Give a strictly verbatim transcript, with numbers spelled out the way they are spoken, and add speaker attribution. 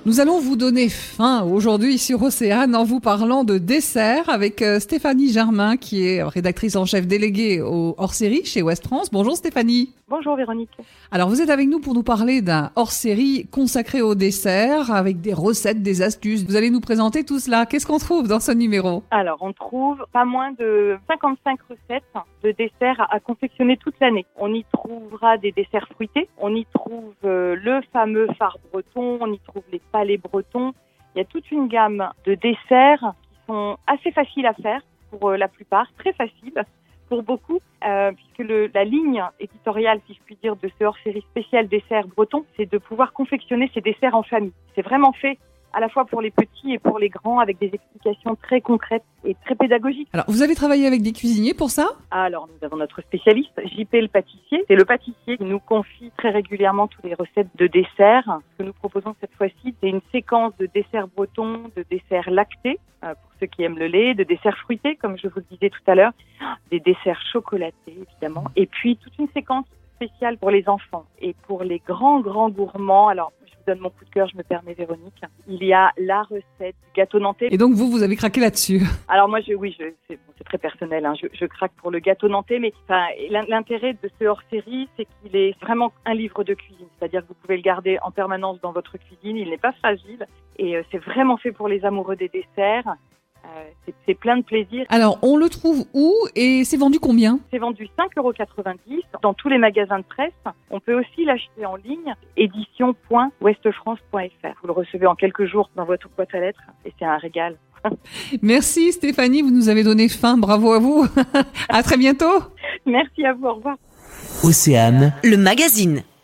Speaker 1: Nous allons vous donner faim aujourd'hui sur Océane en vous parlant de dessert avec Stéphanie Germain qui est rédactrice en chef déléguée au hors-série chez Ouest France. Bonjour Stéphanie.
Speaker 2: Bonjour Véronique.
Speaker 1: Alors vous êtes avec nous pour nous parler d'un hors-série consacré au dessert avec des recettes, des astuces. Vous allez nous présenter tout cela. Qu'est-ce qu'on trouve dans ce numéro?
Speaker 2: Alors on trouve pas moins de cinquante-cinq recettes de desserts à, à confectionner toute l'année. On y trouvera des desserts fruités, on y trouve euh, le fameux phare breton, on y trouve les palais bretons. Il y a toute une gamme de desserts qui sont assez faciles à faire pour euh, la plupart, très faciles pour beaucoup, euh, puisque le, la ligne éditoriale, si je puis dire, de ce hors-série spécial dessert breton, c'est de pouvoir confectionner ces desserts en famille. C'est vraiment fait à la fois pour les petits et pour les grands, avec des explications très concrètes et très pédagogiques.
Speaker 1: Alors, vous avez travaillé avec des cuisiniers pour ça?
Speaker 2: Alors, nous avons notre spécialiste, J P le pâtissier. C'est le pâtissier qui nous confie très régulièrement toutes les recettes de desserts. Ce que nous proposons cette fois-ci, c'est une séquence de desserts bretons, de desserts lactés, euh, pour ceux qui aiment le lait, de desserts fruités, comme je vous le disais tout à l'heure, des desserts chocolatés, évidemment, et puis toute une séquence spéciale pour les enfants et pour les grands, grands gourmands. Alors, donne mon coup de cœur, je me permets Véronique. Il y a la recette du gâteau nantais.
Speaker 1: Et donc vous, vous avez craqué là-dessus? Alors
Speaker 2: moi, je, oui, je, c'est, bon, c'est très personnel. Hein, je, je craque pour le gâteau nantais, mais enfin, l'intérêt de ce hors-série, c'est qu'il est vraiment un livre de cuisine. C'est-à-dire que vous pouvez le garder en permanence dans votre cuisine. Il n'est pas fragile et euh, c'est vraiment fait pour les amoureux des desserts. Euh, c'est, c'est plein de plaisir.
Speaker 1: Alors, on le trouve où et c'est vendu combien?
Speaker 2: C'est vendu cinq euros quatre-vingt-dix dans tous les magasins de presse. On peut aussi l'acheter en ligne, édition point ouest france point f r. Vous le recevez en quelques jours dans votre boîte à lettres et c'est un régal.
Speaker 1: Merci Stéphanie, vous nous avez donné faim, bravo à vous. À très bientôt.
Speaker 2: Merci à vous, au revoir.
Speaker 3: Océane, le magazine.